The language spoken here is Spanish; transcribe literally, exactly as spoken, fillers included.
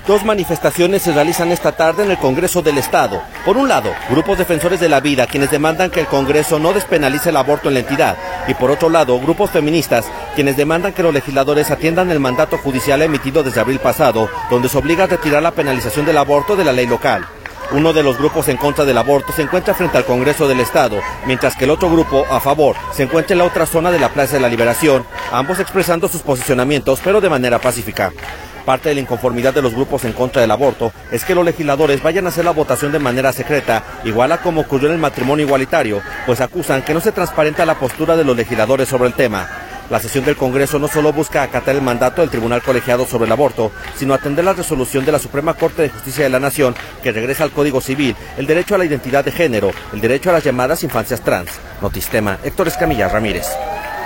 Dos manifestaciones se realizan esta tarde en el Congreso del Estado. Por un lado, grupos defensores de la vida, quienes demandan que el Congreso no despenalice el aborto en la entidad. Y por otro lado, grupos feministas, quienes demandan que los legisladores atiendan el mandato judicial emitido desde abril pasado, donde se obliga a retirar la penalización del aborto de la ley local. Uno de los grupos en contra del aborto se encuentra frente al Congreso del Estado, mientras que el otro grupo, a favor, se encuentra en la otra zona de la Plaza de la Liberación, ambos expresando sus posicionamientos, pero de manera pacífica. Parte de la inconformidad de los grupos en contra del aborto es que los legisladores vayan a hacer la votación de manera secreta, igual a como ocurrió en el matrimonio igualitario, pues acusan que no se transparenta la postura de los legisladores sobre el tema. La sesión del Congreso no solo busca acatar el mandato del Tribunal Colegiado sobre el aborto, sino atender la resolución de la Suprema Corte de Justicia de la Nación, que regresa al Código Civil el derecho a la identidad de género, el derecho a las llamadas infancias trans. Notistema, Héctor Escamilla Ramírez.